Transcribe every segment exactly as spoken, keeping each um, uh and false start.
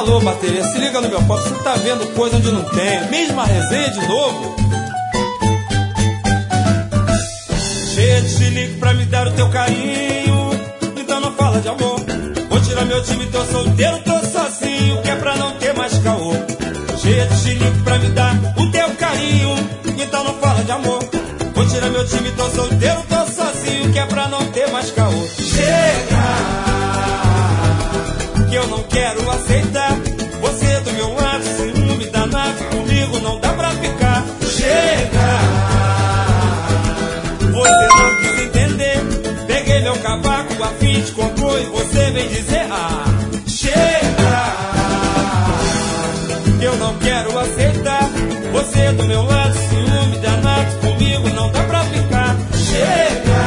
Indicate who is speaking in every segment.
Speaker 1: Alô, bateria, se liga no meu pop, você tá vendo coisa onde não tem. Mesma resenha de novo. Cheia de chilique pra me dar o teu carinho, então não fala de amor. Vou tirar meu time, tô solteiro, tô sozinho, que é pra não ter mais caô. Cheia de chilique pra me dar o teu carinho, então não fala de amor. Vou tirar meu time, tô solteiro, tô sozinho, que é pra não ter mais caô. Chega, que eu não quero aceitar você do meu lado, ciúme danado, comigo não dá pra ficar. Chega, você não quis entender, peguei meu cavaco, a fim de compor, e você vem dizer, ah, chega, que eu não quero aceitar você do meu lado, ciúme danado, comigo não dá pra ficar. Chega,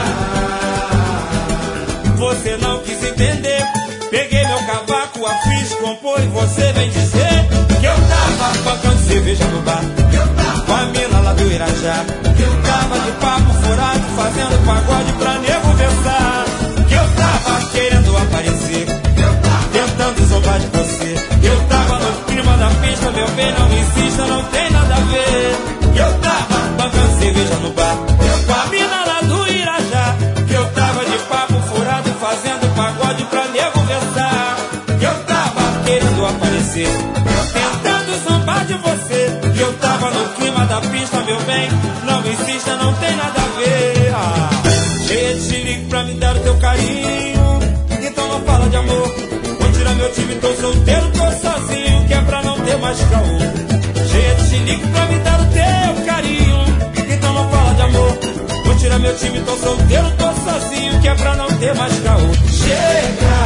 Speaker 1: você não quis entender, peguei meu cavaco, a fiz, compor, e você vem dizer que eu tava bancando cerveja no bar, com a mina lá do Irajá, que eu tava de papo furado, fazendo pagode pra nego versar, que eu tava querendo aparecer, tentando zombar de você, eu tava no clima da pista, meu bem, não insista, não tem nada a ver, que eu tava bancando cerveja no bar, com a mina lá do Irajá, que eu tava de papo furado, fazendo pagode pra nego versar, que eu tava querendo aparecer, tentando zombar de você, que eu tava no clima da pista, meu bem, não insista, não tem nada a ver. Ah, cheia de chilique pra me dar o teu carinho, então não fala de amor. Vou tirar meu time, tô solteiro, tô sozinho, que é pra não ter mais caô. Cheia de chilique pra me dar o teu carinho, então não fala de amor. Vou tirar meu time, tô solteiro, tô sozinho, que é pra não ter mais caô. Chega,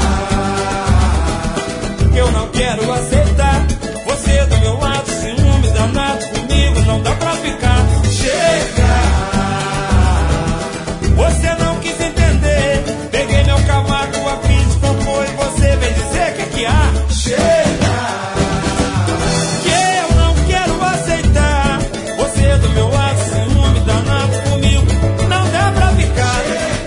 Speaker 1: que eu não quero aceitar você do meu lado, ciúme danado, comigo não dá pra ficar. Chega, você não quis entender, peguei meu cavaco, a fim de compor, e você vem dizer que é que há. Chega, que eu não quero aceitar você do meu lado, ciúme danado, comigo não dá pra ficar.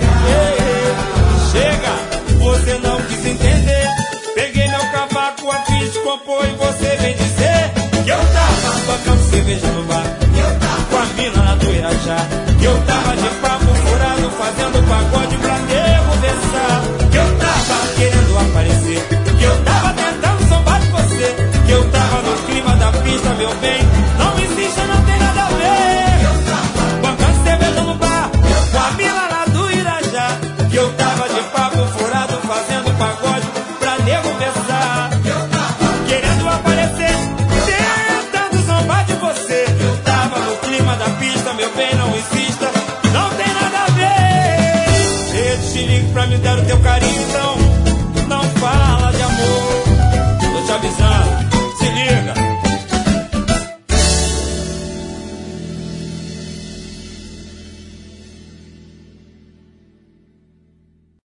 Speaker 1: Chega, você não quis entender, peguei meu cavaco, a fim de compor, e você vem dizer que eu tava tocando cerveja no bar, com a mina lá do Irajá, que eu tava de papo furado, fazendo pagode pra nego versar, que eu tava querendo aparecer, que eu tava tentando zombar de você, que eu tava no clima da pista, meu bem, não insista, não tem nada a ver, bancando cerveja no bar, com a mina lá do Irajá, que eu tava de papo furado, fazendo pagode pra nego versar, querendo aparecer, tentando zombar de você, que eu tava no clima da pista, meu bem, não insista, não tem nada a ver. Cheio de chilique pra me dar o teu carinho, então